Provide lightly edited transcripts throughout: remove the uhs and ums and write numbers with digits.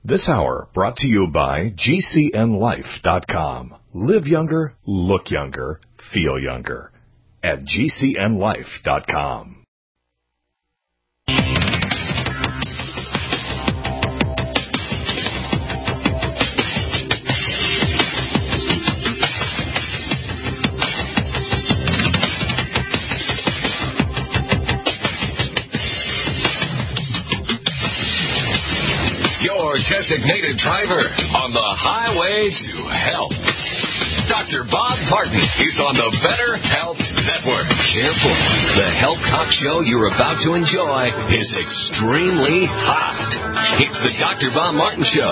This hour brought to you by GCNLife.com. Live younger, look younger, feel younger at GCNLife.com. Designated driver on the highway to health. Dr. Bob Martin is on the Better Health Network. Careful. The health talk show you're about to enjoy is extremely hot. It's the Dr. Bob Martin Show.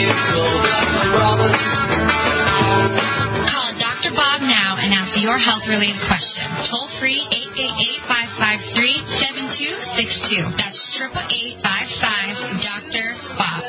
Call Dr. Bob now and ask your health-related question. Toll free 888-553-7262. That's 888-55 Dr. Bob.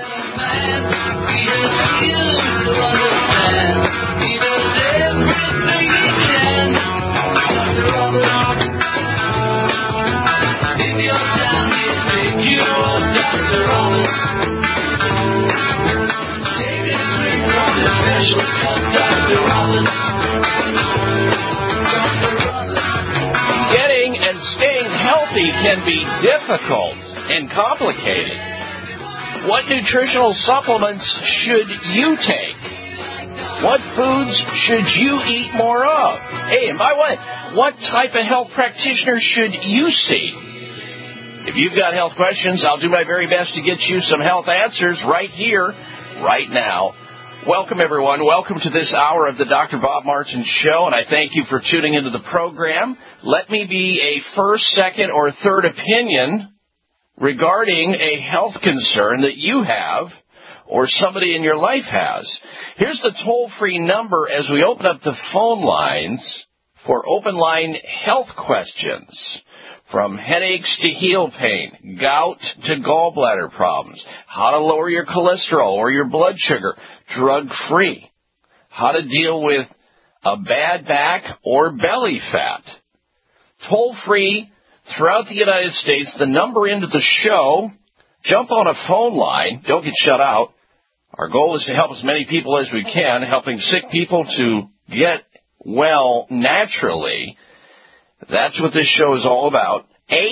Getting and staying healthy can be difficult and complicated. What nutritional supplements should you take? What foods should you eat more of? Hey, and by the way, what type of health practitioner should you see? If you've got health questions, I'll do my very best to get you some health answers right here, right now. Welcome, everyone. Welcome to this hour of the Dr. Bob Martin Show, and I thank you for tuning into the program. Let me be a first, second, or third opinion regarding a health concern that you have or somebody in your life has. Here's the toll-free number as we open up the phone lines for open line health questions. From headaches to heel pain, gout to gallbladder problems, how to lower your cholesterol or your blood sugar drug-free, how to deal with a bad back or belly fat. Toll-free throughout the United States, the number into the show, jump on a phone line, don't get shut out. Our goal is to help as many people as we can, helping sick people to get well naturally. That's what this show is all about.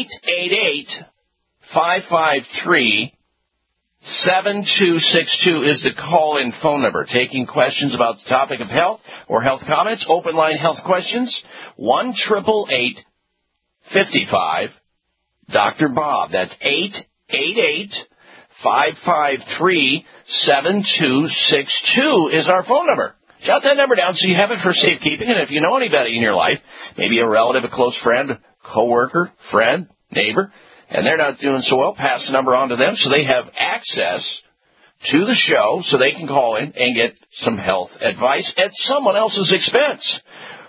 888-553-7262 is the call-in phone number. Taking questions about the topic of health or health comments, open line health questions, 1-888-55 Dr. Bob. That's 888-553-7262 is our phone number. Jot that number down so you have it for safekeeping. And if you know anybody in your life, maybe a relative, a close friend, coworker, friend, neighbor, and they're not doing so well, pass the number on to them so they have access to the show so they can call in and get some health advice at someone else's expense.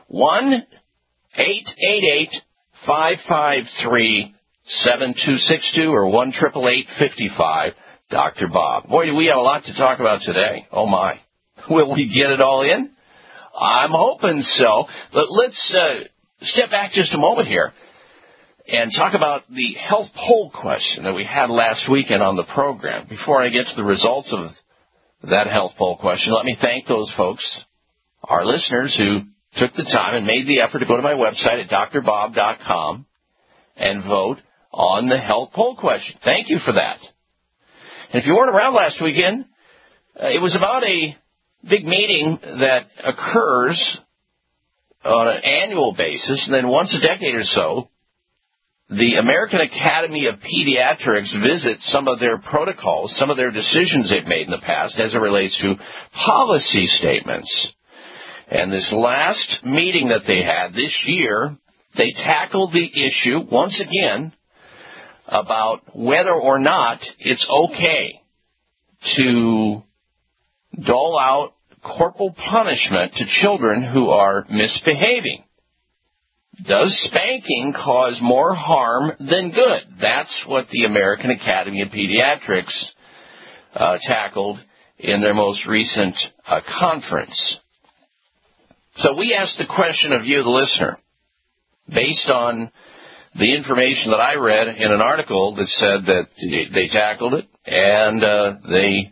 1-888-553-7262 or 1-888-55 Dr. Bob. Boy, do we have a lot to talk about today. Oh, my. Will we get it all in? I'm hoping so. But let's step back just a moment here and talk about the health poll question that we had last weekend on the program. Before I get to the results of that health poll question, let me thank those folks, our listeners, who took the time and made the effort to go to my website at drbob.com and vote on the health poll question. Thank you for that. And if you weren't around last weekend, it was about a big meeting that occurs on an annual basis, and then once a decade or so, the American Academy of Pediatrics visits some of their protocols, some of their decisions they've made in the past as it relates to policy statements. And this last meeting that they had this year, they tackled the issue, once again, about whether or not it's okay to dole out corporal punishment to children who are misbehaving. Does spanking cause more harm than good? That's what the American Academy of Pediatrics tackled in their most recent conference. So we asked the question of you, the listener, based on the information that I read in an article that said that they tackled it and they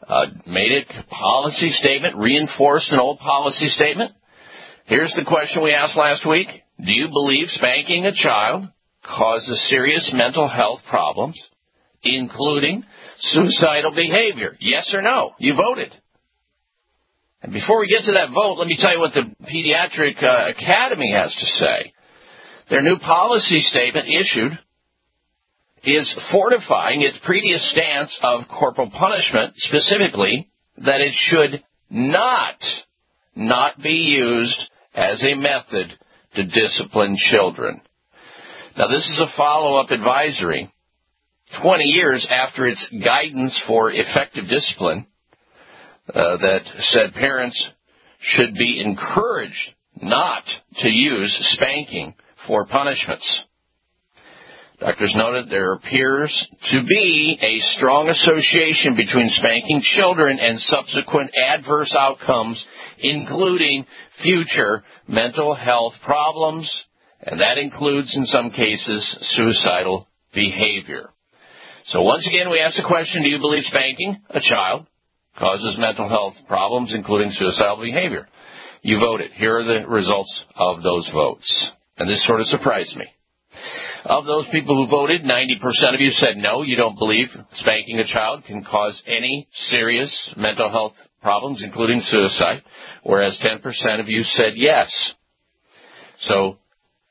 made a policy statement, reinforced an old policy statement. Here's the question we asked last week. Do you believe spanking a child causes serious mental health problems, including suicidal behavior? Yes or no? You voted. And before we get to that vote, let me tell you what the Pediatric Academy has to say. Their new policy statement issued is fortifying its previous stance of corporal punishment, specifically that it should not be used as a method to discipline children. Now, this is a follow-up advisory 20 years after its guidance for effective discipline that said parents should be encouraged not to use spanking for punishments. Doctors noted there appears to be a strong association between spanking children and subsequent adverse outcomes, including future mental health problems, and that includes, in some cases, suicidal behavior. So once again, we ask the question, do you believe spanking a child causes mental health problems, including suicidal behavior? You voted. Here are the results of those votes. And this sort of surprised me. Of those people who voted, 90% of you said no, you don't believe spanking a child can cause any serious mental health problems, including suicide, whereas 10% of you said yes. So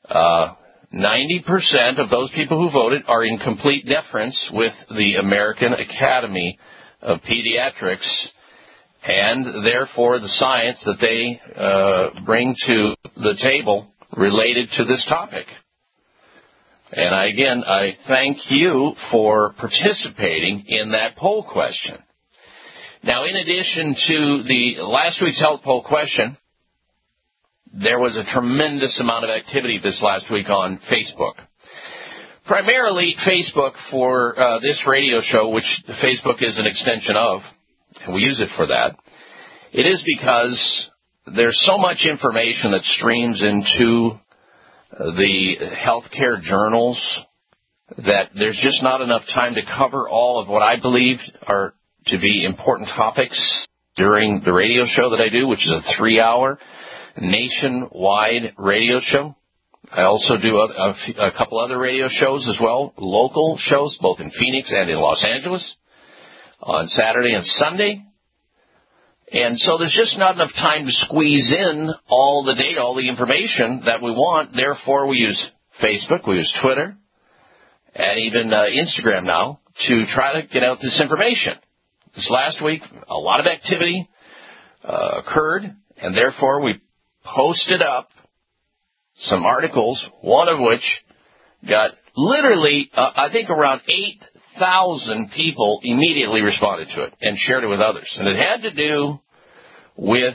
90% of those people who voted are in complete deference with the American Academy of Pediatrics and, therefore, the science that they bring to the table related to this topic. And I thank you for participating in that poll question. Now, in addition to the last week's health poll question, there was a tremendous amount of activity this last week on Facebook. Primarily Facebook for this radio show, which Facebook is an extension of, and we use it for that. It is because there's so much information that streams into the healthcare journals that there's just not enough time to cover all of what I believe are to be important topics during the radio show that I do, which is a 3-hour nationwide radio show. I also do a couple other radio shows as well, local shows, both in Phoenix and in Los Angeles, on Saturday and Sunday. And so there's just not enough time to squeeze in all the data, all the information that we want. Therefore, we use Facebook, we use Twitter, and even Instagram now to try to get out this information. This last week, a lot of activity occurred, and therefore we posted up some articles, one of which got literally, I think around 8,000 people immediately responded to it and shared it with others. And it had to do with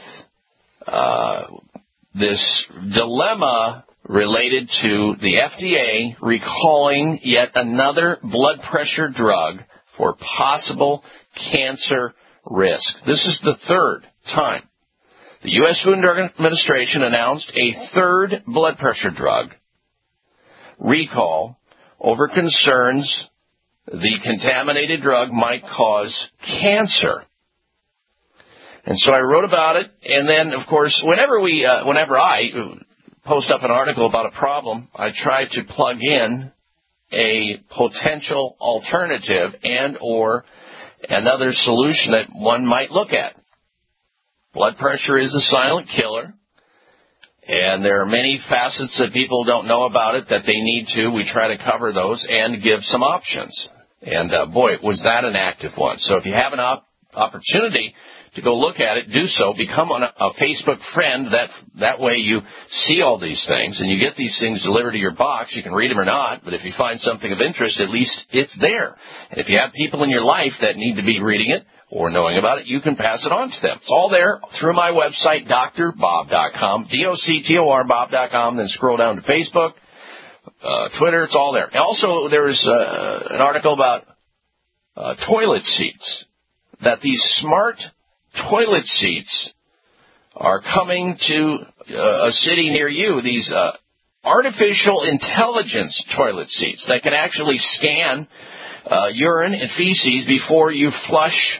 this dilemma related to the FDA recalling yet another blood pressure drug for possible cancer risk. This is the third time the U.S. Food and Drug Administration announced a third blood pressure drug recall over concerns the contaminated drug might cause cancer. And so I wrote about it, and then, of course, whenever I post up an article about a problem, I try to plug in a potential alternative and or another solution that one might look at. Blood pressure is a silent killer, and there are many facets that people don't know about it that they need to. We try to cover those and give some options. And, boy, was that an active one. So if you have an opportunity to go look at it, do so. Become a Facebook friend. That way you see all these things, and you get these things delivered to your box. You can read them or not, but if you find something of interest, at least it's there. And if you have people in your life that need to be reading it or knowing about it, you can pass it on to them. It's all there through my website, drbob.com, DOCTOR Bob.com, then scroll down to Facebook, Twitter, it's all there. And also, there's an article about toilet seats, that these smart toilet seats are coming to a city near you, these artificial intelligence toilet seats that can actually scan urine and feces before you flush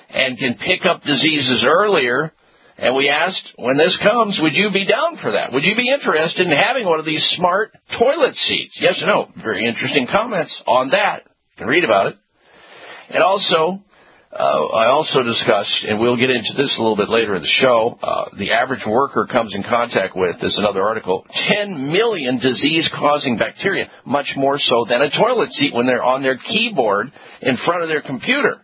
and can pick up diseases earlier. And we asked, when this comes, would you be down for that? Would you be interested in having one of these smart toilet seats? Yes or no? Very interesting comments on that. You can read about it. And also, I also discussed, and we'll get into this a little bit later in the show, the average worker comes in contact with, this is another article, 10 million disease-causing bacteria, much more so than a toilet seat when they're on their keyboard in front of their computer.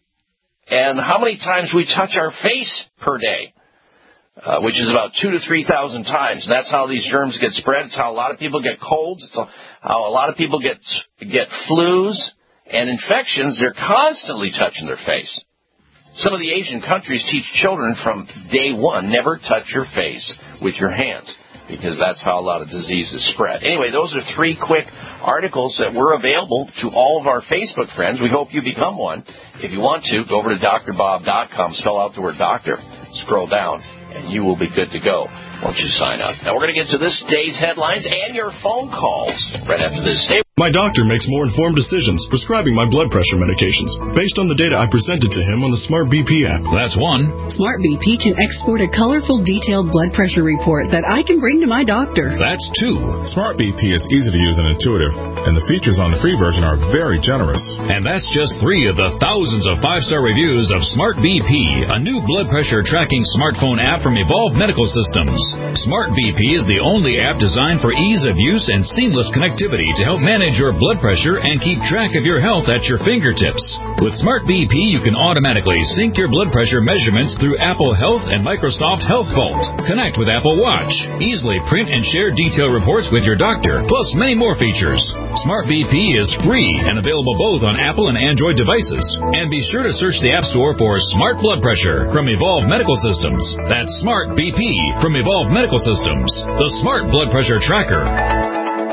And how many times we touch our face per day? Which is about 2,000 to 3,000 times. And that's how these germs get spread. It's how a lot of people get colds. It's how a lot of people get flus and infections. They're constantly touching their face. Some of the Asian countries teach children from day one, never touch your face with your hands, because that's how a lot of diseases spread. Anyway, those are 3 quick articles that were available to all of our Facebook friends. We hope you become one. If you want to, go over to drbob.com, spell out the word doctor, scroll down, and you will be good to go once you sign up. Now, we're going to get to this day's headlines and your phone calls right after this. My doctor makes more informed decisions prescribing my blood pressure medications based on the data I presented to him on the Smart BP app. That's one. Smart BP can export a colorful, detailed blood pressure report that I can bring to my doctor. That's 2. Smart BP is easy to use and intuitive, and the features on the free version are very generous. And that's just 3 of the thousands of 5-star reviews of Smart BP, a new blood pressure tracking smartphone app from Evolve Medical Systems. Smart BP is the only app designed for ease of use and seamless connectivity to help manage your blood pressure and keep track of your health at your fingertips. With Smart BP, you can automatically sync your blood pressure measurements through Apple Health and Microsoft Health Vault. Connect with Apple Watch. Easily print and share detailed reports with your doctor, plus many more features. Smart BP is free and available both on Apple and Android devices. And be sure to search the App Store for Smart Blood Pressure from Evolve Medical Systems. That's Smart BP from Evolve Medical Systems, the Smart Blood Pressure Tracker.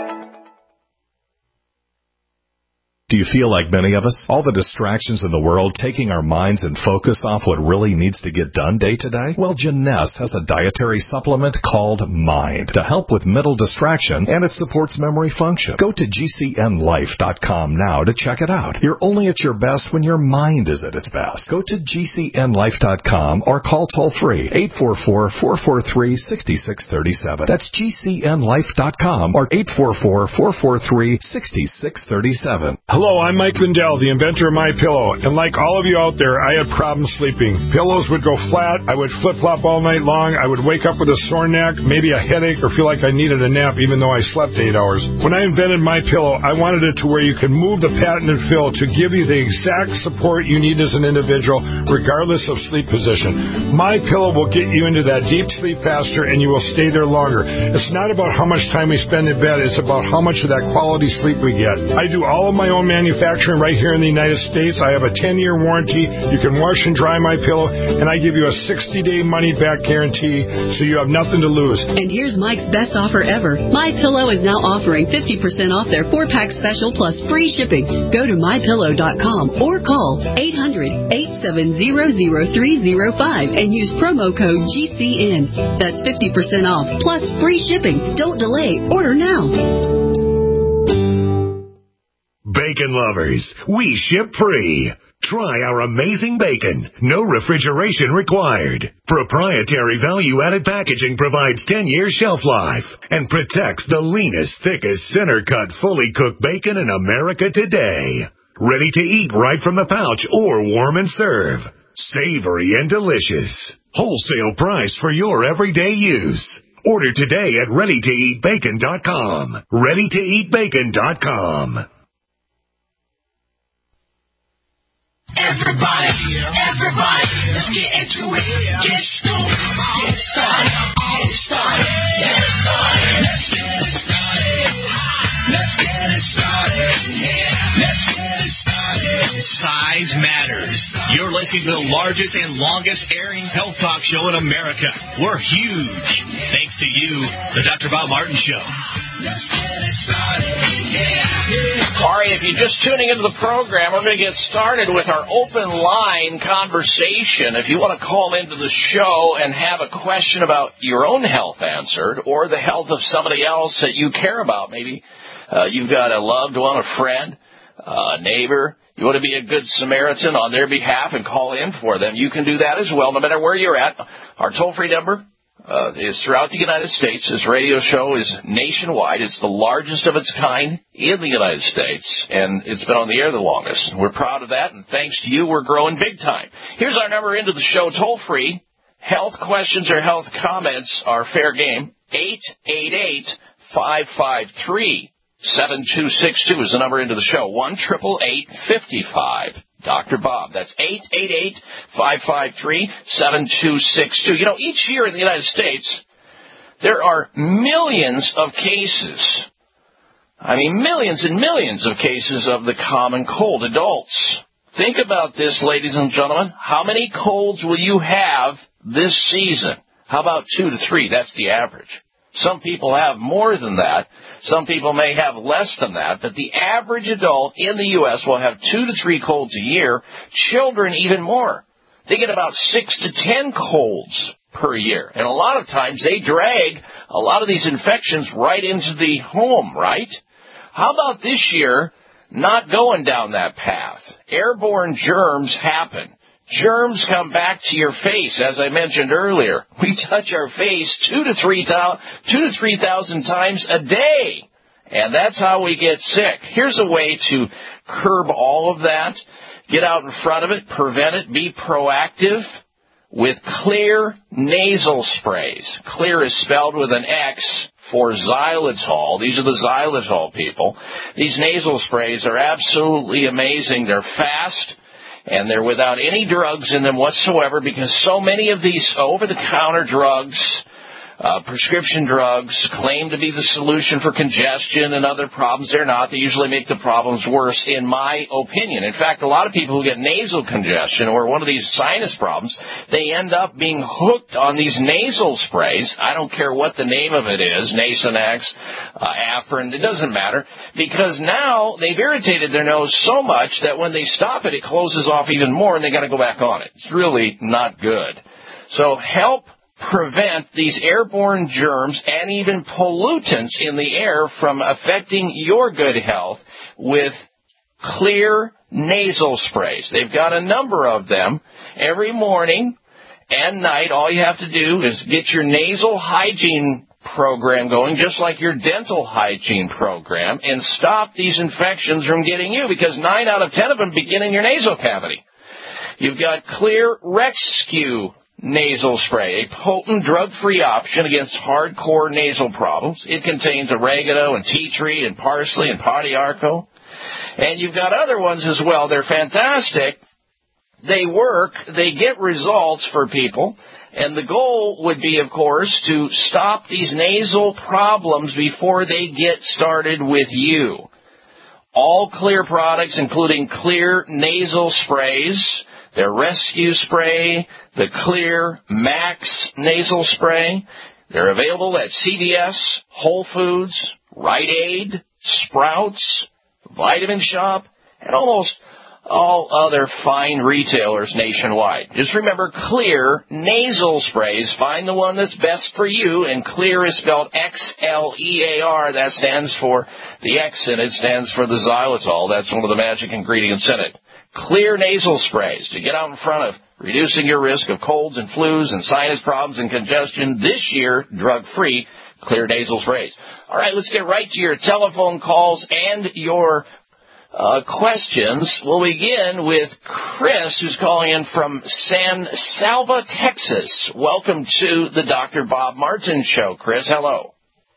Do you feel like many of us? All the distractions in the world taking our minds and focus off what really needs to get done day to day? Well, Jeunesse has a dietary supplement called Mind to help with mental distraction, and it supports memory function. Go to GCNlife.com now to check it out. You're only at your best when your mind is at its best. Go to GCNlife.com or call toll-free 844-443-6637. That's GCNlife.com or 844-443-6637. Hello, I'm Mike Lindell, the inventor of MyPillow, and like all of you out there, I had problems sleeping. Pillows would go flat, I would flip-flop all night long, I would wake up with a sore neck, maybe a headache, or feel like I needed a nap even though I slept 8 hours. When I invented MyPillow, I wanted it to where you could move the patented fill to give you the exact support you need as an individual, regardless of sleep position. MyPillow will get you into that deep sleep faster, and you will stay there longer. It's not about how much time we spend in bed, it's about how much of that quality sleep we get. I do all of my own manufacturing right here in the United States. I have a 10-year warranty. You can wash and dry my pillow, and I give you a 60-day money-back guarantee, so you have nothing to lose. And here's Mike's best offer ever. MyPillow is now offering 50% off their 4-pack special plus free shipping. Go to MyPillow.com or call 800-870-0305 and use promo code GCN. That's 50% off plus free shipping. Don't delay. Order now. Bacon lovers, we ship free. Try our amazing bacon. No refrigeration required. Proprietary value-added packaging provides 10 years shelf life and protects the leanest, thickest, center-cut, fully cooked bacon in America today. Ready to eat right from the pouch or warm and serve. Savory and delicious. Wholesale price for your everyday use. Order today at ReadyToEatBacon.com. ReadyToEatBacon.com. Everybody, let's get into it. Get started, get started, get started, get started. Let's get it started. Let's get it started. Yeah, let's get it started. Size matters. You're listening to the largest and longest airing health talk show in America. We're huge. Thanks to you, the Dr. Bob Martin Show. Let's get it started. Yeah. All right, if you're just tuning into the program, we're going to get started with our open line conversation. If you want to call into the show and have a question about your own health answered or the health of somebody else that you care about, maybe you've got a loved one, a friend, a neighbor, You want to be a good Samaritan on their behalf and call in for them, you can do that as well, no matter where you're at. Our toll-free number is throughout the United States. This radio show is nationwide. It's the largest of its kind in the United States, and it's been on the air the longest. We're proud of that, and thanks to you, we're growing big time. Here's our number into the show, toll-free. Health questions or health comments are fair game. 888-553-7262 is the number into the show. 1-888-55. Dr. Bob. That's 888-553-7262. You know, each year in the United States, there are millions of cases. I mean, millions and millions of cases of the common cold. Adults, think about this, ladies and gentlemen. How many colds will you have this season? How about 2 to 3? That's the average. Some people have more than that. Some people may have less than that. But the average adult in the U.S. will have 2 to 3 colds a year. Children even more. They get about 6 to 10 colds per year. And a lot of times they drag a lot of these infections right into the home, right? How about this year not going down that path? Airborne germs happen. Germs come back to your face, as I mentioned earlier. We touch our face 2,000 to 3,000 times a day, and that's how we get sick. Here's a way to curb all of that. Get out in front of it, prevent it, be proactive with Xlear nasal sprays. Xlear is spelled with an X for xylitol. These are the xylitol people. These nasal sprays are absolutely amazing. They're fast. And they're without any drugs in them whatsoever, because so many of these over-the-counter drugs, prescription drugs, claim to be the solution for congestion and other problems. They're not. They usually make the problems worse, in my opinion. In fact, a lot of people who get nasal congestion or one of these sinus problems, they end up being hooked on these nasal sprays. I don't care what the name of it is, Nasonex, Afrin, it doesn't matter, because now they've irritated their nose so much that when they stop it, it closes off even more, and they got to go back on it. It's really not good. So help prevent these airborne germs and even pollutants in the air from affecting your good health with Xlear nasal sprays. They've got a number of them. Every morning and night, all you have to do is get your nasal hygiene program going, just like your dental hygiene program, and stop these infections from getting you, because 9 out of 10 of them begin in your nasal cavity. You've got Xlear Rescue nasal spray, a potent drug-free option against hardcore nasal problems. It contains oregano and tea tree and parsley and podiarco. And you've got other ones as well. They're fantastic. They work. They get results for people. And the goal would be, of course, to stop these nasal problems before they get started with you. All Xlear products, including Xlear nasal sprays, their Rescue spray, the Xlear Max nasal spray. They're available at CVS, Whole Foods, Rite Aid, Sprouts, Vitamin Shop, and almost all other fine retailers nationwide. Just remember, Xlear nasal sprays. Find the one that's best for you, and Xlear is spelled X-L-E-A-R. That stands for the X in it, stands for the xylitol. That's one of the magic ingredients in it. Xlear nasal sprays to get out in front of reducing your risk of colds and flus and sinus problems and congestion this year, drug-free, Xlear nasal sprays. All right, let's get right to your telephone calls and your questions. We'll begin with Chris, who's calling in from San Salva, Texas. Welcome to the Dr. Bob Martin Show. Chris, hello.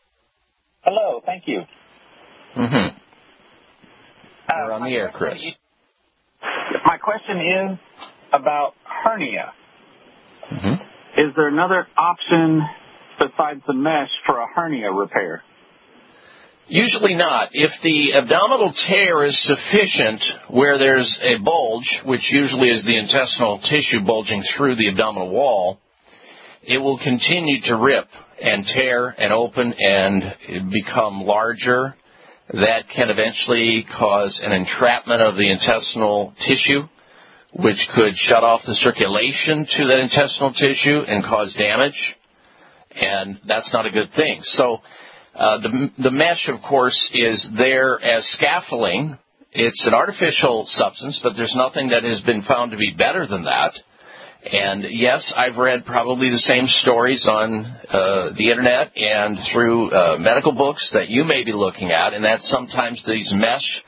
Hello, thank you. Mm-hmm. You're on the air, Chris. My question is about hernia. Mm-hmm. Is there another option besides the mesh for a hernia repair? Usually not. If the abdominal tear is sufficient where there's a bulge, which usually is the intestinal tissue bulging through the abdominal wall, it will continue to rip and tear and open and become larger. That can eventually cause an entrapment of the intestinal tissue, which could shut off the circulation to that intestinal tissue and cause damage, and that's not a good thing. So the mesh, of course, is there as scaffolding It's an artificial substance, but there's nothing that has been found to be better than that. And, yes, I've read probably the same stories on the Internet and through medical books that you may be looking at, and that's sometimes these mesh,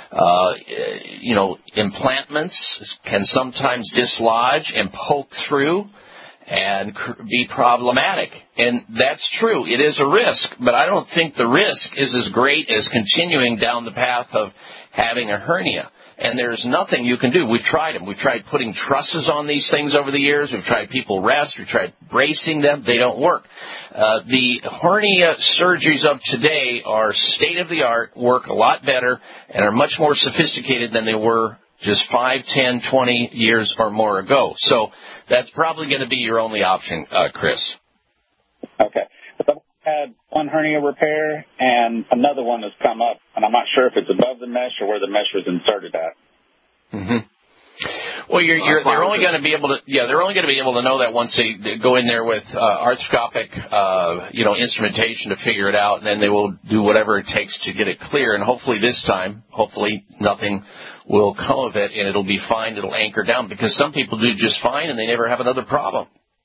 implantments can sometimes dislodge and poke through and be problematic. And that's true. It is a risk, but I don't think the risk is as great as continuing down the path of having a hernia. And there's nothing you can do. We've tried them. We've tried putting trusses on these things over the years. We've tried people rest. We've tried bracing them. They don't work. The hernia surgeries of today are state-of-the-art, work a lot better, and are much more sophisticated than they were just 5, 10, 20 years or more ago. So that's probably going to be your only option, Chris. Okay. Had one hernia repair, and another one has come up, and I'm not sure if it's above the mesh or where the mesh was inserted at. Mm-hmm. Well, they're only going to be able to, they're only going to be able to know that once they go in there with arthroscopic, instrumentation to figure it out, and then they will do whatever it takes to get it clear. And hopefully this time, nothing will come of it, and it'll be fine. It'll anchor down, because some people do just fine, and they never have another problem.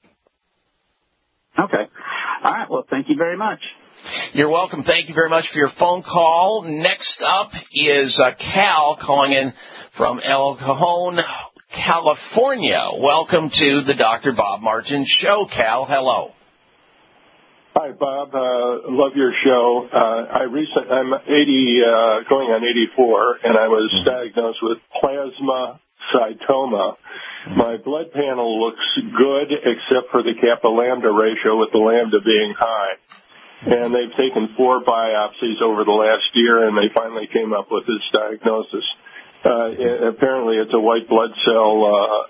Okay. All right. Well, thank you very much. You're welcome. Thank you very much for your phone call. Next up is Cal calling in from El Cajon, California. Welcome to the Dr. Bob Martin Show, Cal. Hello. Hi, Bob. Love your show. I'm 80, going on 84, and I was diagnosed with plasmacytoma. My blood panel looks good except for the kappa-lambda ratio, with the lambda being high. And they've taken 4 biopsies over the last year, and they finally came up with this diagnosis. Apparently it's a white blood cell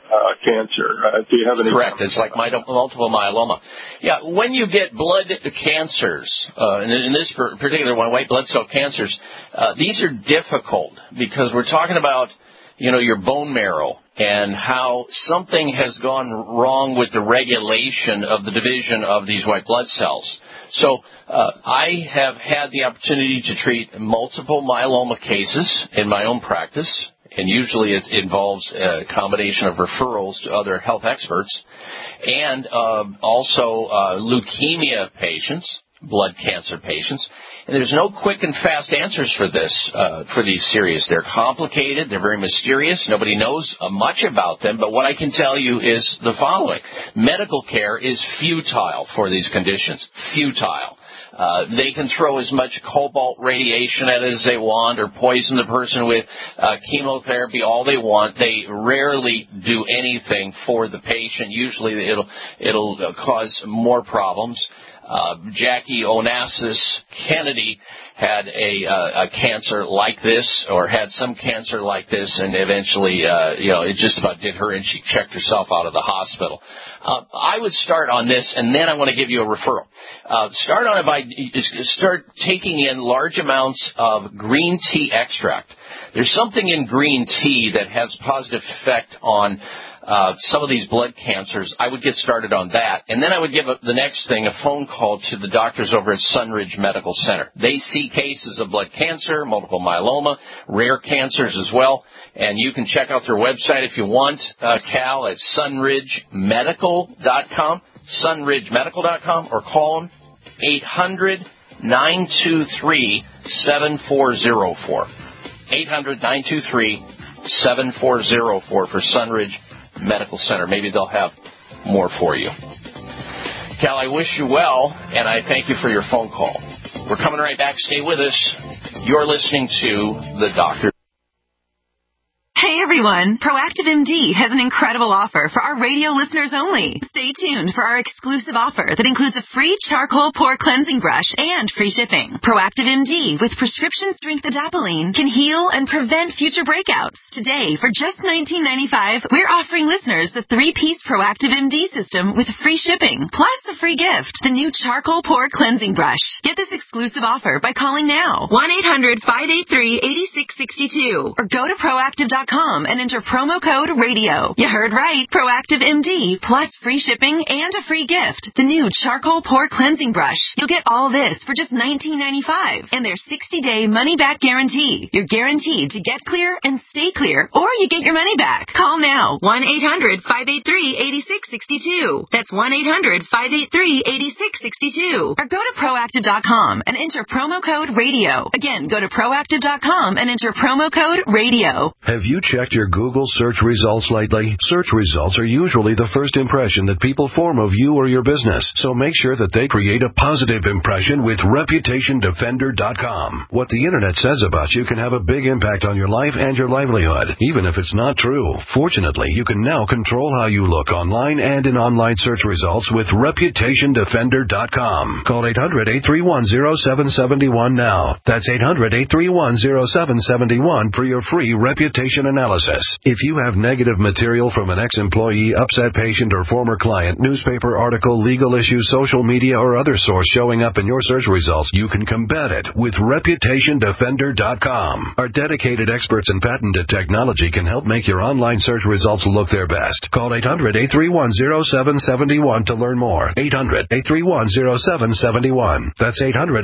cancer. Do you have any? Correct. It's like multiple myeloma. Yeah, when you get blood cancers, and in this particular one, white blood cell cancers, these are difficult because we're talking about, your bone marrow and how something has gone wrong with the regulation of the division of these white blood cells. So I have had the opportunity to treat multiple myeloma cases in my own practice, and usually it involves a combination of referrals to other health experts, and also leukemia patients, blood cancer patients. And there's no quick and fast answers for this, for these serious. They're complicated. They're very mysterious. Nobody knows much about them. But what I can tell you is the following. Medical care is futile for these conditions. Futile. They can throw as much cobalt radiation at it as they want, or poison the person with chemotherapy all they want. They rarely do anything for the patient. Usually it'll cause more problems. Jackie Onassis Kennedy had a cancer like this, or had some cancer like this, and eventually, it just about did her, and she checked herself out of the hospital. I would start on this, and then I want to give you a referral. Start on it by start taking in large amounts of green tea extract. There's something in green tea that has a positive effect on some of these blood cancers. I would get started on that. And then I would give the next thing, a phone call to the doctors over at Sunridge Medical Center. They see cases of blood cancer, multiple myeloma, rare cancers as well. And you can check out their website if you want, Cal, at sunridgemedical.com, sunridgemedical.com, or call them 800-923-7404. 800-923-7404 for Sunridge Medical Center. Maybe they'll have more for you. Cal, I wish you well, and I thank you for your phone call. We're coming right back. Stay with us. You're listening to The Doctor. Hey everyone, Proactive MD has an incredible offer for our radio listeners only. Stay tuned for our exclusive offer that includes a free charcoal pore cleansing brush and free shipping. Proactive MD with prescription strength adapalene can heal and prevent future breakouts. Today, for just $19.95, we're offering listeners the 3-piece Proactive MD system with free shipping, plus a free gift, the new charcoal pore cleansing brush. Get this exclusive offer by calling now, 1-800-583-8662, or go to Proactive.com and and enter promo code RADIO. You heard right. Proactive MD plus free shipping and a free gift. The new charcoal pore cleansing brush. You'll get all this for just $19.95 and their 60-day money-back guarantee. You're guaranteed to get clear and stay clear, or you get your money back. Call now. 1-800-583-8662. That's 1-800-583-8662. Or go to Proactive.com and enter promo code RADIO. Again, go to Proactive.com and enter promo code RADIO. Have you checked your Google search results lately? Search results are usually the first impression that people form of you or your business, so make sure that they create a positive impression with ReputationDefender.com. What the internet says about you can have a big impact on your life and your livelihood, even if it's not true. Fortunately, you can now control how you look online and in online search results with ReputationDefender.com. Call 800-831-0771 now. That's 800-831-0771 for your free reputation analysis. If you have negative material from an ex-employee, upset patient, or former client, newspaper article, legal issue, social media, or other source showing up in your search results, you can combat it with ReputationDefender.com. Our dedicated experts in patented technology can help make your online search results look their best. Call 800-831-0771 to learn more. 800-831-0771. That's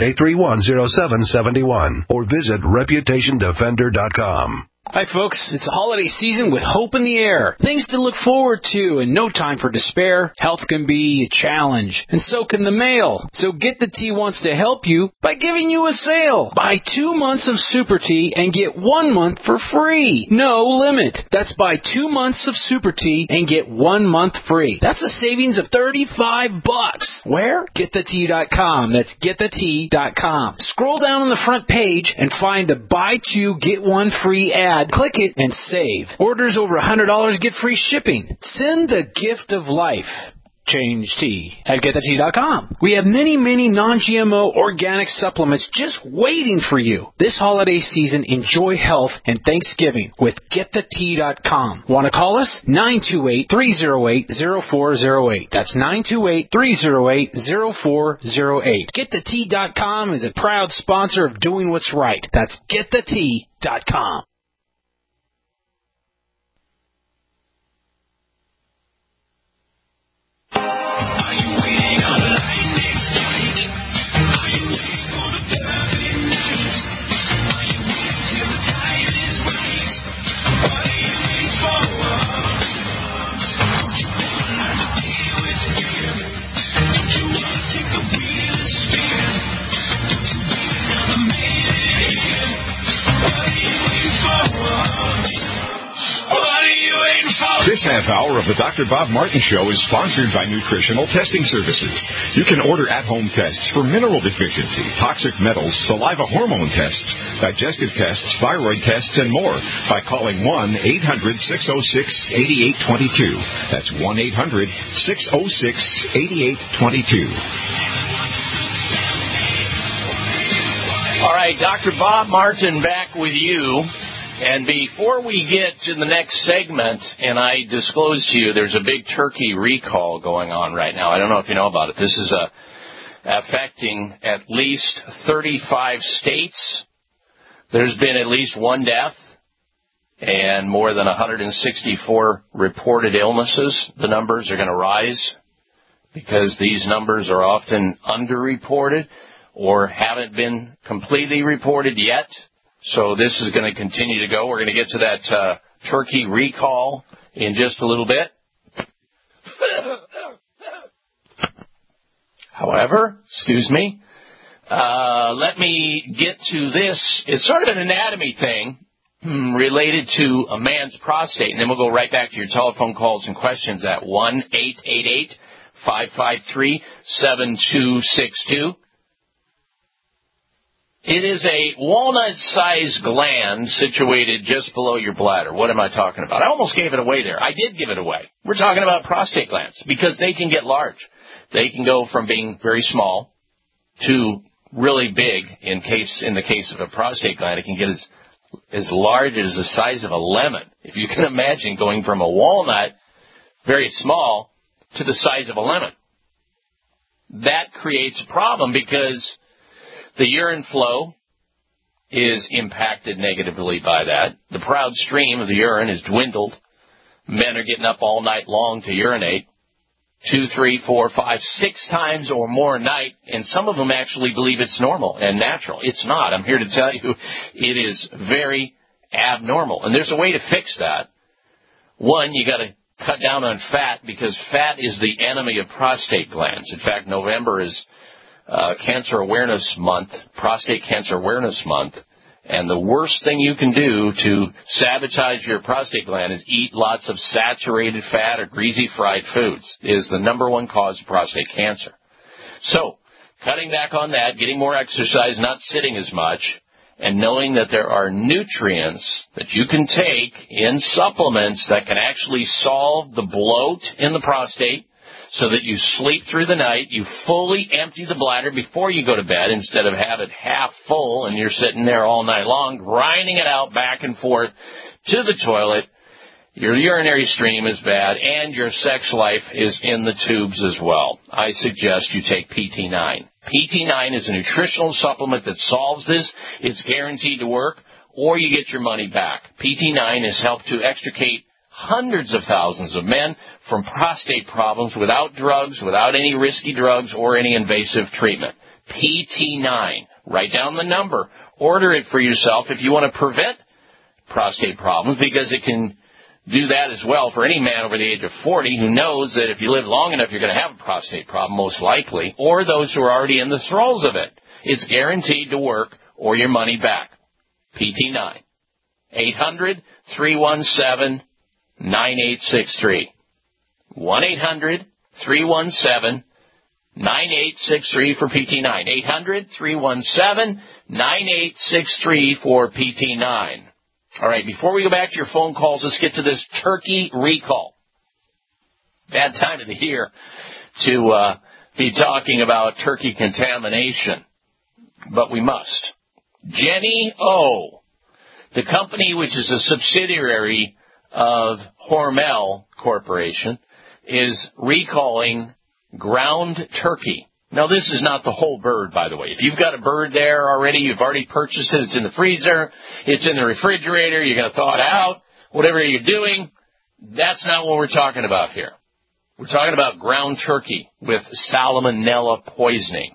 800-831-0771. Or visit ReputationDefender.com. Hi, folks. It's the holiday season with hope in the air. Things to look forward to and no time for despair. Health can be a challenge, and so can the mail. So Get the Tea wants to help you by giving you a sale. Buy 2 months of Super Tea and get 1 month for free. No limit. That's buy 2 months of Super Tea and get 1 month free. That's a savings of $35. Where? GetTheTea.com. That's GetTheTea.com. Scroll down on the front page and find the Buy 2, Get 1 free ad. Click it and save. Orders over $100 get free shipping. Send the gift of life. Change tea at GetTheTea.com. We have many, many non-GMO organic supplements just waiting for you. This holiday season, enjoy health and Thanksgiving with GetTheTea.com. Want to call us? 928-308-0408. That's 928-308-0408. GetTheTea.com is a proud sponsor of Doing What's Right. That's GetTheTea.com. This half hour of the Dr. Bob Martin Show is sponsored by Nutritional Testing Services. You can order at-home tests for mineral deficiency, toxic metals, saliva hormone tests, digestive tests, thyroid tests, and more by calling 1-800-606-8822. That's 1-800-606-8822. All right, Dr. Bob Martin back with you. And before we get to the next segment, and I disclose to you there's a big turkey recall going on right now. I don't know if you know about it. This is affecting at least 35 states. There's been at least one death and more than 164 reported illnesses. The numbers are going to rise because these numbers are often underreported or haven't been completely reported yet. So this is going to continue to go. We're going to get to that turkey recall in just a little bit. However, let me get to this. It's sort of an anatomy thing related to a man's prostate, and then we'll go right back to your telephone calls and questions at 1-888-553-7262. It is a walnut-sized gland situated just below your bladder. What am I talking about? I almost gave it away there. I did give it away. We're talking about prostate glands because they can get large. They can go from being very small to really big. In the case of a prostate gland, it can get as large as the size of a lemon. If you can imagine going from a walnut, very small, to the size of a lemon. That creates a problem because the urine flow is impacted negatively by that. The proud stream of the urine has dwindled. Men are getting up all night long to urinate 2, 3, 4, 5, 6 times or more a night, and some of them actually believe it's normal and natural. It's not. I'm here to tell you it is very abnormal, and there's a way to fix that. One, you got to cut down on fat, because fat is the enemy of prostate glands. In fact, November is Cancer Awareness Month, Prostate Cancer Awareness Month, and the worst thing you can do to sabotage your prostate gland is eat lots of saturated fat or greasy fried foods. It is the number one cause of prostate cancer. So, cutting back on that, getting more exercise, not sitting as much, and knowing that there are nutrients that you can take in supplements that can actually solve the bloat in the prostate, so that you sleep through the night, you fully empty the bladder before you go to bed instead of have it half full and you're sitting there all night long grinding it out back and forth to the toilet. Your urinary stream is bad and your sex life is in the tubes as well. I suggest you take PT9. PT9 is a nutritional supplement that solves this. It's guaranteed to work, or you get your money back. PT9 has helped to extricate hundreds of thousands of men from prostate problems without drugs, without any risky drugs or any invasive treatment. PT9. Write down the number. Order it for yourself if you want to prevent prostate problems, because it can do that as well for any man over the age of 40 who knows that if you live long enough, you're going to have a prostate problem, most likely, or those who are already in the throes of it. It's guaranteed to work, or your money back. PT9. 800-317-9863. 1-800-317-9863 for PT9. 800-317-9863 for PT9. All right, before we go back to your phone calls, let's get to this turkey recall. Bad time of the year to be talking about turkey contamination, but we must. Jenny O, the company which is a subsidiary of Hormel Corporation, is recalling ground turkey. Now, this is not the whole bird, by the way. If you've got a bird there already, you've already purchased it, it's in the freezer, it's in the refrigerator, you're going to thaw it out, whatever you're doing, that's not what we're talking about here. We're talking about ground turkey with salmonella poisoning.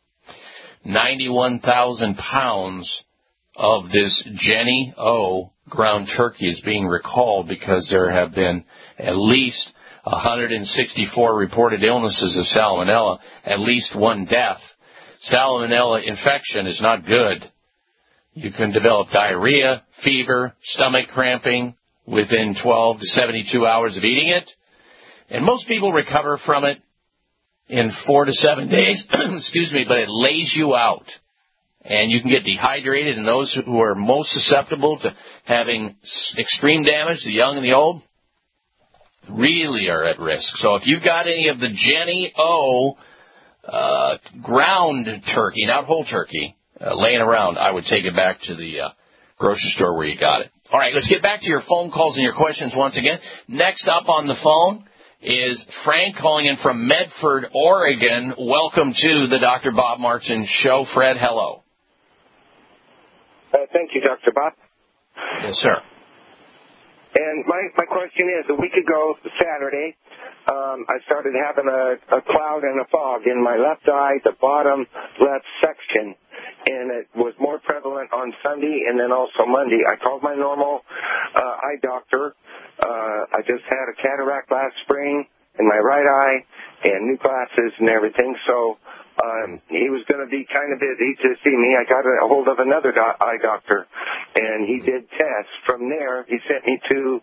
91,000 pounds of this Jenny O ground turkey is being recalled because there have been at least 164 reported illnesses of salmonella, at least one death. Salmonella infection is not good. You can develop diarrhea, fever, stomach cramping within 12 to 72 hours of eating it. And most people recover from it in 4 to 7 days, excuse me, but it lays you out. And you can get dehydrated, and those who are most susceptible to having extreme damage, the young and the old, really are at risk. So if you've got any of the Jenny O ground turkey, not whole turkey, laying around, I would take it back to the grocery store where you got it. All right, let's get back to your phone calls and your questions once again. Next up on the phone is Frank calling in from Medford, Oregon. Welcome to the Dr. Bob Martin Show. Fred, hello. Thank you, Dr. Bob. Yes, sir. And my question is, a week ago, Saturday, I started having a cloud and a fog in my left eye, the bottom left section, and it was more prevalent on Sunday and then also Monday. I called my normal eye doctor. I just had a cataract last spring in my right eye and new glasses and everything, so he was going to be kind of busy to see me. I got a hold of another eye doctor, and he did tests. From there, he sent me to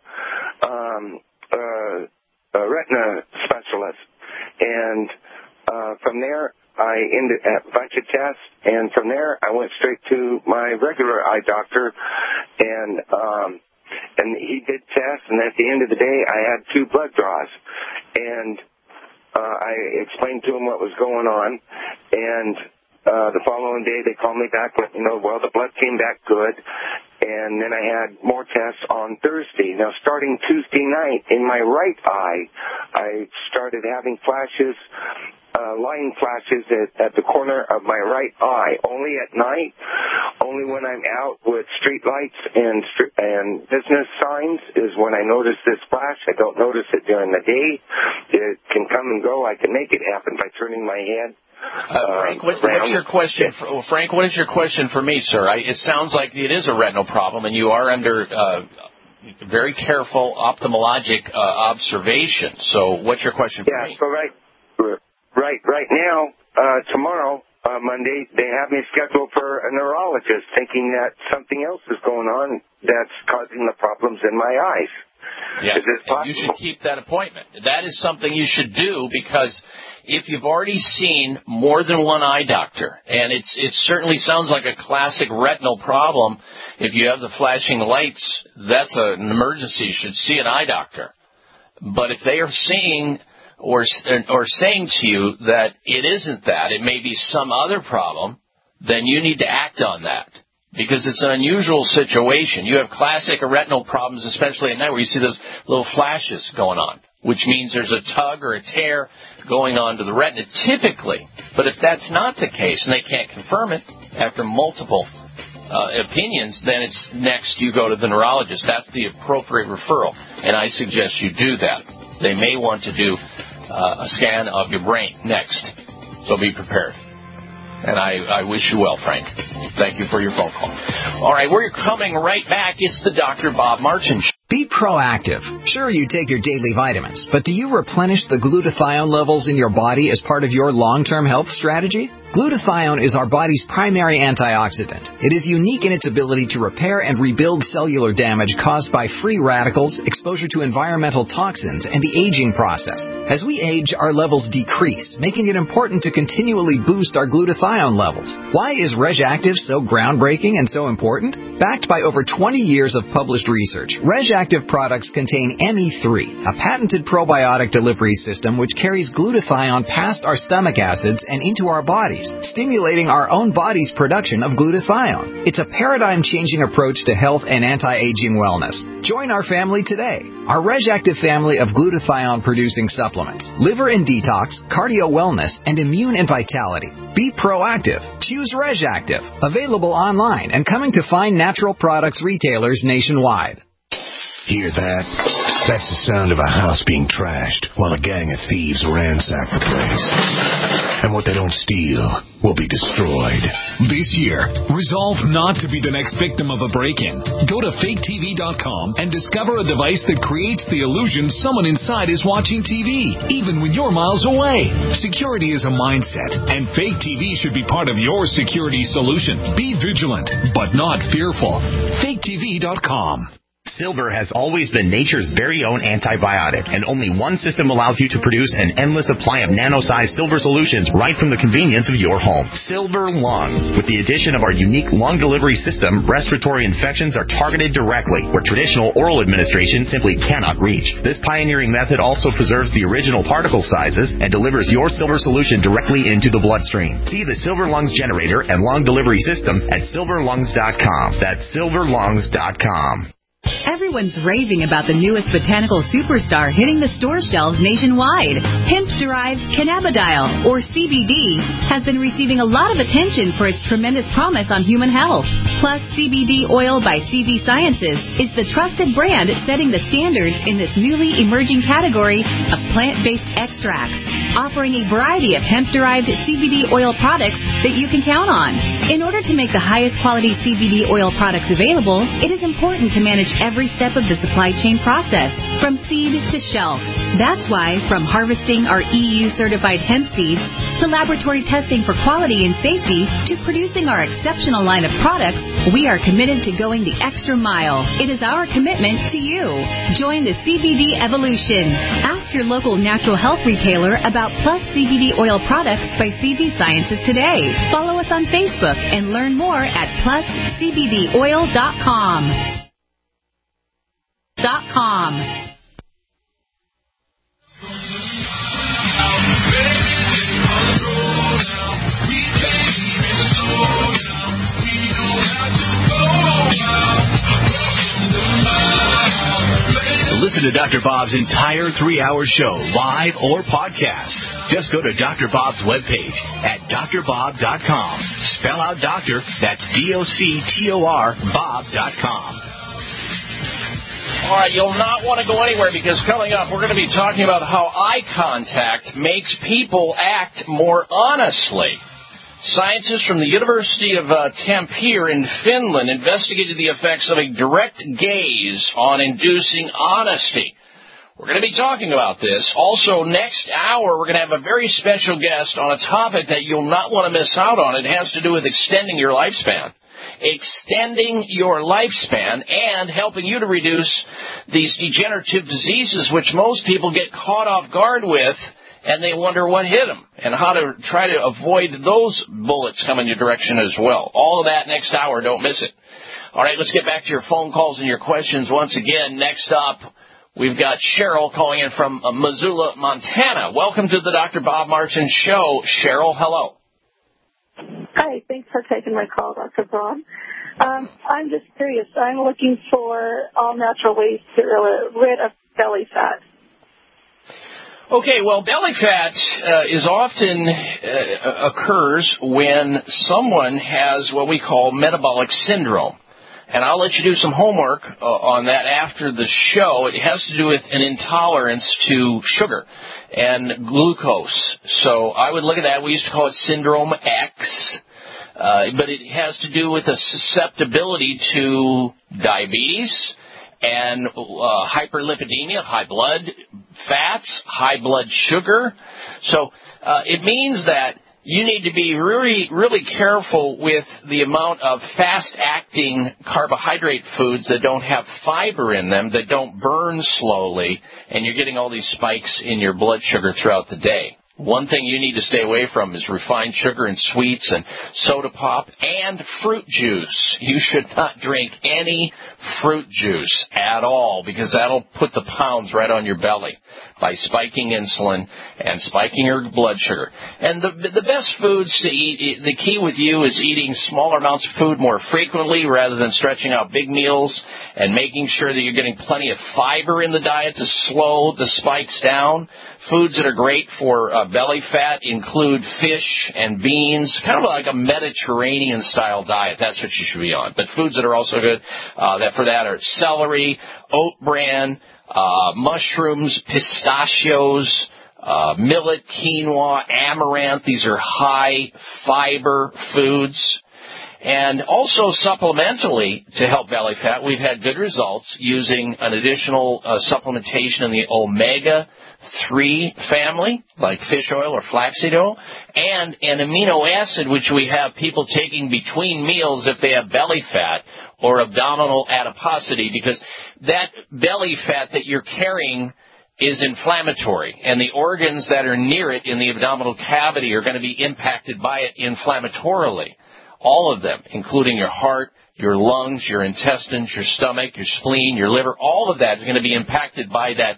a retina specialist. And from there, I ended a bunch of tests, and from there, I went straight to my regular eye doctor, and he did tests, and at the end of the day, I had 2 blood draws. And I explained to him what was going on, and the following day they called me back, let me know, well, the blood came back good, and then I had more tests on Thursday. Now, starting Tuesday night, in my right eye, I started having flashes, line flashes at the corner of my right eye, only at night. Only when I'm out with street lights and business signs is when I notice this flash. I don't notice it during the day. It can come and go. I can make it happen by turning my head. Frank, what's your question? Frank, what is your question for me, sir? It sounds like it is a retinal problem, and you are under very careful ophthalmologic observation. So, what's your question for me? Yeah. So right now, tomorrow. Monday, they have me scheduled for a neurologist, thinking that something else is going on that's causing the problems in my eyes. Yes, and you should keep that appointment. That is something you should do, because if you've already seen more than one eye doctor, and it certainly sounds like a classic retinal problem, if you have the flashing lights, that's an emergency. You should see an eye doctor. But if they are seeing or saying to you that it isn't that, it may be some other problem, then you need to act on that, because it's an unusual situation. You have classic retinal problems, especially at night, where you see those little flashes going on, which means there's a tug or a tear going on to the retina, typically. But if that's not the case, and they can't confirm it after multiple opinions, then it's next you go to the neurologist. That's the appropriate referral, and I suggest you do that. They may want to do a scan of your brain next, so be prepared. And I wish you well, Frank. Thank you for your phone call. All right, we're coming right back. It's the Dr. Bob Martin Show. Be proactive. Sure, you take your daily vitamins, but do you replenish the glutathione levels in your body as part of your long-term health strategy? Glutathione is our body's primary antioxidant. It is unique in its ability to repair and rebuild cellular damage caused by free radicals, exposure to environmental toxins, and the aging process. As we age, our levels decrease, making it important to continually boost our glutathione levels. Why is RegActive so groundbreaking and so important? Backed by over 20 years of published research, RegActive products contain ME3, a patented probiotic delivery system which carries glutathione past our stomach acids and into our bodies, stimulating our own body's production of glutathione. It's a paradigm-changing approach to health and anti-aging wellness. Join our family today. Our RegActive family of glutathione-producing supplements, liver and detox, cardio wellness, and immune and vitality. Be proactive. Choose RegActive. Available online and coming to fine natural products retailers nationwide. Hear that? That's the sound of a house being trashed while a gang of thieves ransack the place. And what they don't steal will be destroyed. This year, resolve not to be the next victim of a break-in. Go to faketv.com and discover a device that creates the illusion someone inside is watching TV, even when you're miles away. Security is a mindset, and Fake TV should be part of your security solution. Be vigilant, but not fearful. faketv.com. Silver has always been nature's very own antibiotic, and only one system allows you to produce an endless supply of nano-sized silver solutions right from the convenience of your home. Silver Lungs. With the addition of our unique lung delivery system, respiratory infections are targeted directly, where traditional oral administration simply cannot reach. This pioneering method also preserves the original particle sizes and delivers your silver solution directly into the bloodstream. See the Silver Lungs generator and lung delivery system at silverlungs.com. That's silverlungs.com. Everyone's raving about the newest botanical superstar hitting the store shelves nationwide. Hemp-derived cannabidiol, or CBD, has been receiving a lot of attention for its tremendous promise on human health. Plus, CBD Oil by CV Sciences is the trusted brand setting the standards in this newly emerging category of plant-based extracts, offering a variety of hemp-derived CBD oil products that you can count on. In order to make the highest quality CBD oil products available, it is important to manage every step of the supply chain process, from seed to shelf. That's why, from harvesting our EU-certified hemp seeds, to laboratory testing for quality and safety, to producing our exceptional line of products, we are committed to going the extra mile. It is our commitment to you. Join the CBD evolution. Ask your local natural health retailer about Plus CBD oil products by CV Sciences today. Follow us on Facebook and learn more at pluscbdoil.com. Listen listen to Dr. Bob's entire 3-hour show, live or podcast. Just go to Dr. Bob's webpage at drbob.com. Spell out doctor, that's DOCTOR, Bob.com. All right, you'll not want to go anywhere because coming up, we're going to be talking about how eye contact makes people act more honestly. Scientists from the University of Tampere in Finland investigated the effects of a direct gaze on inducing honesty. We're going to be talking about this. Also, next hour, we're going to have a very special guest on a topic that you'll not want to miss out on. It has to do with extending your lifespan. Extending your lifespan and helping you to reduce these degenerative diseases which most people get caught off guard with, and they wonder what hit them and how to try to avoid those bullets coming your direction as well. All of that next hour. Don't miss it. All right, let's get back to your phone calls and your questions once again. Next up, we've got Cheryl calling in from Missoula, Montana. Welcome to the Dr. Bob Martin Show. Cheryl, hello. Hi, thanks for taking my call, Dr. Bob. I'm just curious. I'm looking for all-natural ways to get rid of belly fat. Okay, well, belly fat is often occurs when someone has what we call metabolic syndrome. And I'll let you do some homework on that after the show. It has to do with an intolerance to sugar and glucose. So I would look at that. We used to call it Syndrome X. But it has to do with a susceptibility to diabetes and hyperlipidemia, high blood fats, high blood sugar. So it means that you need to be really, really careful with the amount of fast-acting carbohydrate foods that don't have fiber in them, that don't burn slowly, and you're getting all these spikes in your blood sugar throughout the day. One thing you need to stay away from is refined sugar and sweets and soda pop and fruit juice. You should not drink any fruit juice at all because that'll put the pounds right on your belly by spiking insulin and spiking your blood sugar. And the best foods to eat, the key with you is eating smaller amounts of food more frequently rather than stretching out big meals and making sure that you're getting plenty of fiber in the diet to slow the spikes down. Foods that are great for belly fat include fish and beans, kind of like a Mediterranean-style diet. That's what you should be on. But foods that are also good for that are celery, oat bran, mushrooms, pistachios, millet, quinoa, amaranth. These are high-fiber foods. And also supplementally, to help belly fat, we've had good results using an additional supplementation in the omega-3 family, like fish oil or flaxseed oil, and an amino acid which we have people taking between meals if they have belly fat or abdominal adiposity, because that belly fat that you're carrying is inflammatory, and the organs that are near it in the abdominal cavity are going to be impacted by it inflammatorily. All of them, including your heart, your lungs, your intestines, your stomach, your spleen, your liver, all of that is going to be impacted by that,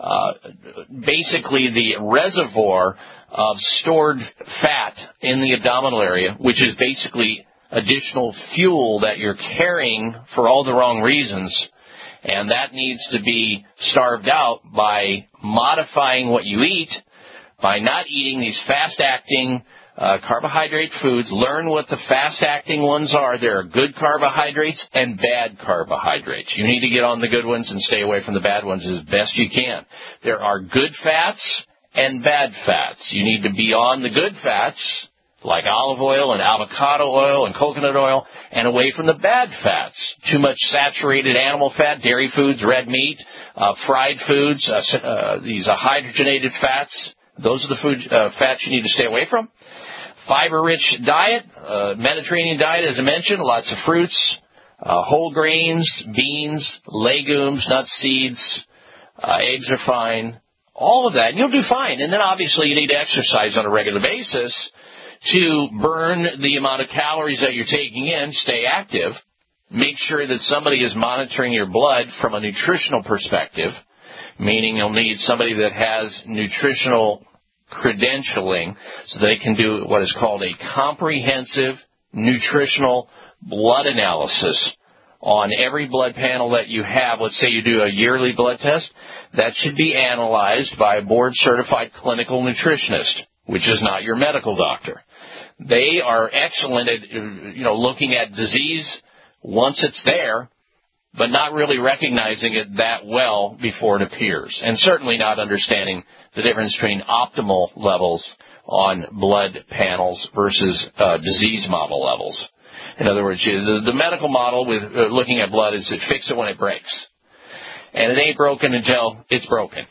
basically the reservoir of stored fat in the abdominal area, which is basically additional fuel that you're carrying for all the wrong reasons. And that needs to be starved out by modifying what you eat, by not eating these fast-acting carbohydrate foods. Learn what the fast-acting ones are. There are good carbohydrates and bad carbohydrates. You need to get on the good ones and stay away from the bad ones as best you can. There are good fats and bad fats. You need to be on the good fats, like olive oil and avocado oil and coconut oil, and away from the bad fats. Too much saturated animal fat, dairy foods, red meat, fried foods, these hydrogenated fats. Those are the food fats you need to stay away from. Fiber-rich diet, Mediterranean diet, as I mentioned, lots of fruits, whole grains, beans, legumes, nuts, seeds, eggs are fine, all of that, and you'll do fine. And then obviously you need to exercise on a regular basis to burn the amount of calories that you're taking in, stay active. Make sure that somebody is monitoring your blood from a nutritional perspective, meaning you'll need somebody that has nutritional credentialing so they can do what is called a comprehensive nutritional blood analysis on every blood panel that you have. Let's say you do a yearly blood test. That should be analyzed by a board-certified clinical nutritionist, which is not your medical doctor. They are excellent at, looking at disease once it's there, but not really recognizing it that well before it appears, and certainly not understanding the difference between optimal levels on blood panels versus disease model levels. In other words, the medical model with looking at blood is fix it when it breaks. And it ain't broken until it's broken.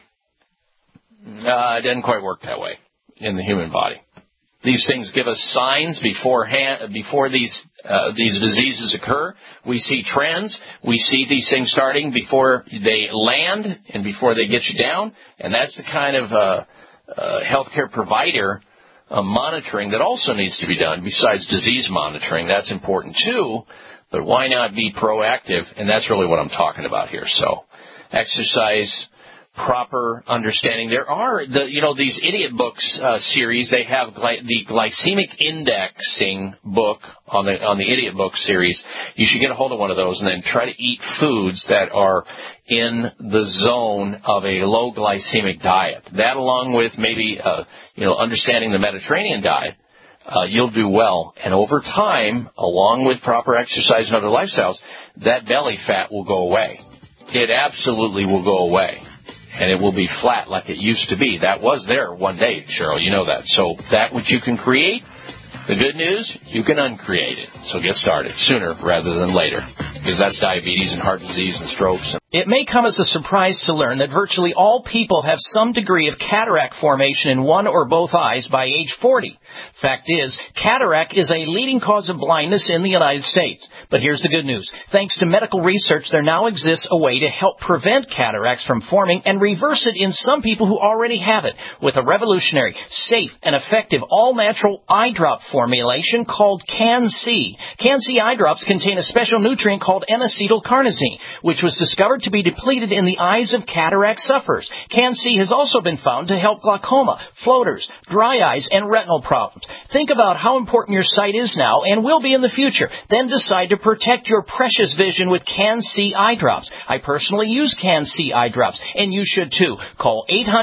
It doesn't quite work that way in the human body. These things give us signs before these diseases occur. We see trends. We see these things starting before they land and before they get you down. And that's the kind of healthcare provider monitoring that also needs to be done besides disease monitoring. That's important too, but why not be proactive? And that's really what I'm talking about here. So exercise, proper understanding. There are these idiot books series. They have the glycemic indexing book on the idiot book series. You should get a hold of one of those and then try to eat foods that are in the zone of a low glycemic diet. That, along with maybe understanding the Mediterranean diet, you'll do well. And over time, along with proper exercise and other lifestyles, that belly fat will go away. It absolutely will go away. And it will be flat like it used to be. That was there one day, Cheryl. You know that. So that which you can create, the good news, you can uncreate it. So get started sooner rather than later, because that's diabetes and heart disease and strokes. It may come as a surprise to learn that virtually all people have some degree of cataract formation in one or both eyes by age 40. Fact is, cataract is a leading cause of blindness in the United States. But here's the good news. Thanks to medical research, there now exists a way to help prevent cataracts from forming and reverse it in some people who already have it with a revolutionary, safe, and effective all-natural eye drop formulation called Can-C. Can-C eye drops contain a special nutrient called N-acetylcarnosine, which was discovered to be depleted in the eyes of cataract sufferers. Can-C has also been found to help glaucoma, floaters, dry eyes, and retinal problems. Think about how important your sight is now and will be in the future. Then decide to protect your precious vision with Can-C eye drops. I personally use Can-C eye drops, and you should too. Call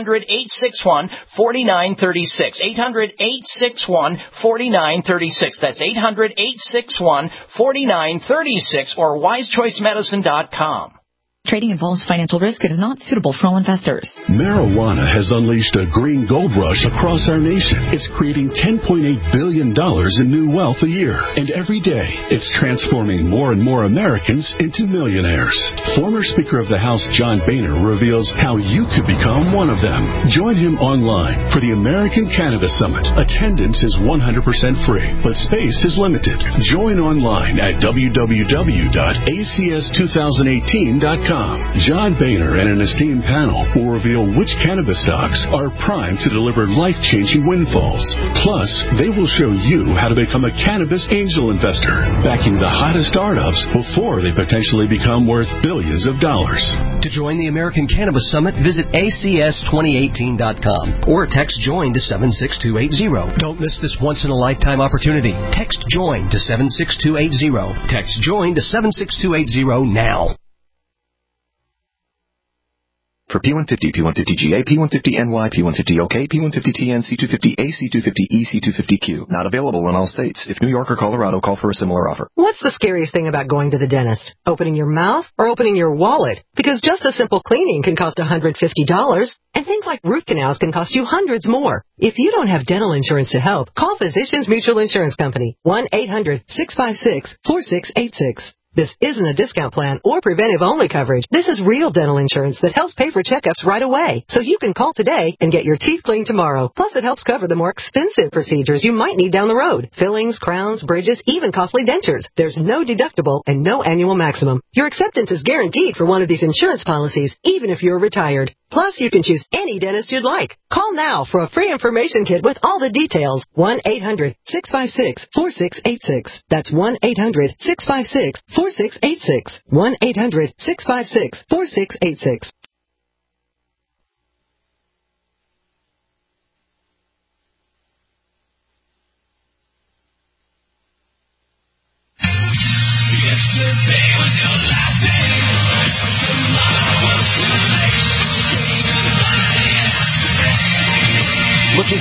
800-861-4936. 800-861-4936. That's 800-861-4936 or wisechoicemedicine.com. Trading involves financial risk and is not suitable for all investors. Marijuana has unleashed a green gold rush across our nation. It's creating $10.8 billion in new wealth a year. And every day, it's transforming more and more Americans into millionaires. Former Speaker of the House John Boehner reveals how you could become one of them. Join him online for the American Cannabis Summit. Attendance is 100% free, but space is limited. Join online at www.acs2018.com. John Boehner and an esteemed panel will reveal which cannabis stocks are primed to deliver life-changing windfalls. Plus, they will show you how to become a cannabis angel investor, backing the hottest startups before they potentially become worth billions of dollars. To join the American Cannabis Summit, visit acs2018.com or text JOIN to 76280. Don't miss this once-in-a-lifetime opportunity. Text JOIN to 76280. Text JOIN to 76280 now. For P150, P150GA, P150NY, P150OK, P150TN, C250A, C250E, C250Q. Not available in all states. If New York or Colorado, call for a similar offer. What's the scariest thing about going to the dentist? Opening your mouth or opening your wallet? Because just a simple cleaning can cost $150, and things like root canals can cost you hundreds more. If you don't have dental insurance to help, call Physicians Mutual Insurance Company, 1-800-656-4686. This isn't a discount plan or preventive-only coverage. This is real dental insurance that helps pay for checkups right away. So you can call today and get your teeth cleaned tomorrow. Plus, it helps cover the more expensive procedures you might need down the road. Fillings, crowns, bridges, even costly dentures. There's no deductible and no annual maximum. Your acceptance is guaranteed for one of these insurance policies, even if you're retired. Plus, you can choose any dentist you'd like. Call now for a free information kit with all the details. 1-800-656-4686. That's 1-800-656-4686. 1-800-656-4686. Yesterday was your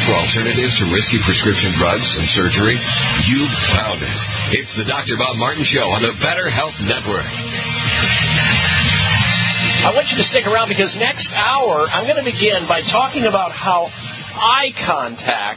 for alternatives to risky prescription drugs and surgery? You've found it. It's the Dr. Bob Martin Show on the Better Health Network. I want you to stick around because next hour I'm going to begin by talking about how eye contact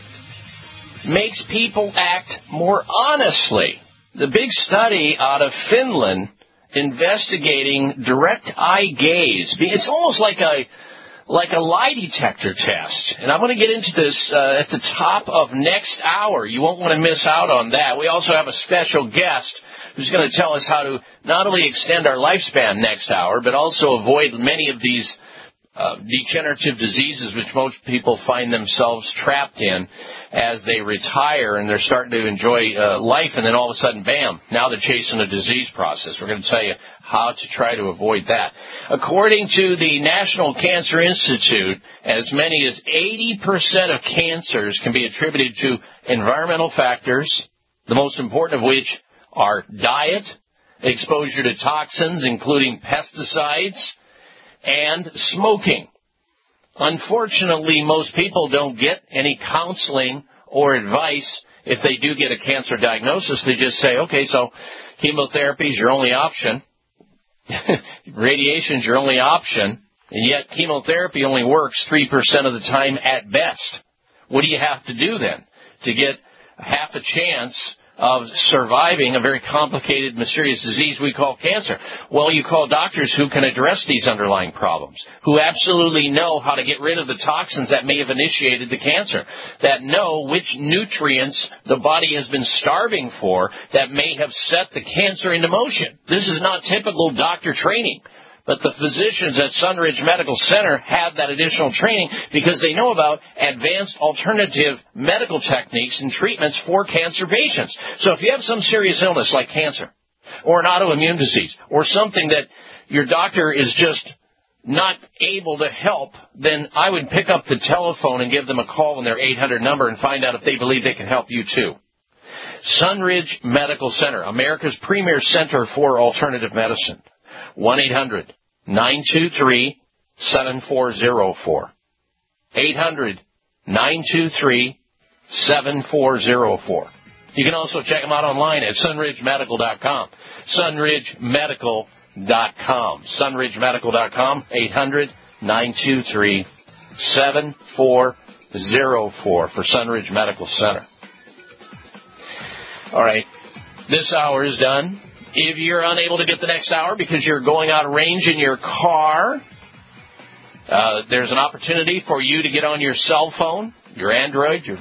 makes people act more honestly. The big study out of Finland investigating direct eye gaze. It's almost like a lie detector test. And I'm going to get into this at the top of next hour. You won't want to miss out on that. We also have a special guest who's going to tell us how to not only extend our lifespan next hour, but also avoid many of these degenerative diseases which most people find themselves trapped in as they retire and they're starting to enjoy life, and then all of a sudden, bam, now they're chasing a disease process. We're going to tell you how to try to avoid that. According to the National Cancer Institute, as many as 80% of cancers can be attributed to environmental factors, the most important of which are diet, exposure to toxins, including pesticides, and smoking. Unfortunately, most people don't get any counseling or advice. If they do get a cancer diagnosis, they just say, okay, so chemotherapy is your only option. Radiation is your only option. And yet chemotherapy only works 3% of the time at best. What do you have to do then to get half a chance of surviving a very complicated, mysterious disease we call cancer? Well, you call doctors who can address these underlying problems, who absolutely know how to get rid of the toxins that may have initiated the cancer, that know which nutrients the body has been starving for that may have set the cancer into motion. This is not typical doctor training. But the physicians at Sunridge Medical Center have that additional training because they know about advanced alternative medical techniques and treatments for cancer patients. So if you have some serious illness like cancer or an autoimmune disease or something that your doctor is just not able to help, then I would pick up the telephone and give them a call on their 800 number and find out if they believe they can help you too. Sunridge Medical Center, America's premier center for alternative medicine. 1-800-923-7404. 800-923-7404. You can also check them out online at sunridgemedical.com. sunridgemedical.com. sunridgemedical.com. 800-923-7404 for Sunridge Medical Center. All right. This hour is done. If you're unable to get the next hour because you're going out of range in your car, there's an opportunity for you to get on your cell phone, your Android, your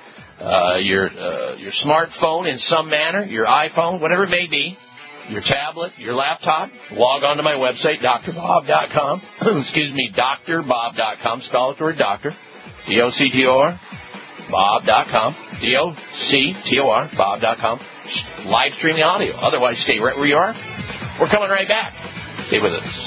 smartphone in some manner, your iPhone, whatever it may be, your tablet, your laptop. Log on to my website, drbob.com. Excuse me, drbob.com. Spell it the word doctor. D-O-C-T-O-R. Bob.com. D-O-C-T-O-R. Bob.com. Live streaming audio. Otherwise, stay right where you are. We're coming right back. Stay with us.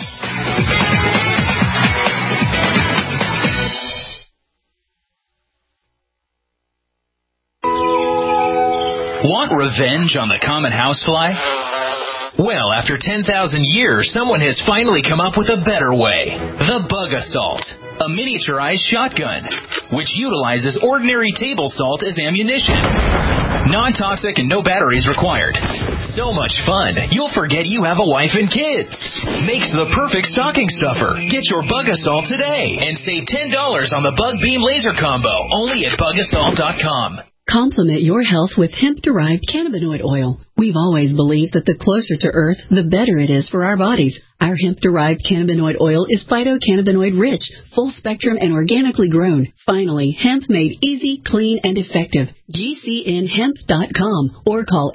Want revenge on the common housefly? Well, after 10,000 years, someone has finally come up with a better way. The Bug Assault, a miniaturized shotgun, which utilizes ordinary table salt as ammunition. Non-toxic and no batteries required. So much fun, you'll forget you have a wife and kids. Makes the perfect stocking stuffer. Get your Bug Assault today and save $10 on the Bug Beam Laser Combo, only at bugassault.com. Complement your health with hemp-derived cannabinoid oil. We've always believed that the closer to Earth, the better it is for our bodies. Our hemp-derived cannabinoid oil is phytocannabinoid-rich, full-spectrum, and organically grown. Finally, hemp made easy, clean, and effective. GCNhemp.com or call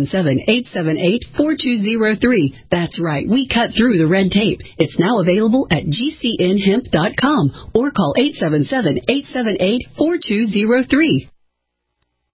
877-878-4203. That's right, we cut through the red tape. It's now available at GCNhemp.com or call 877-878-4203.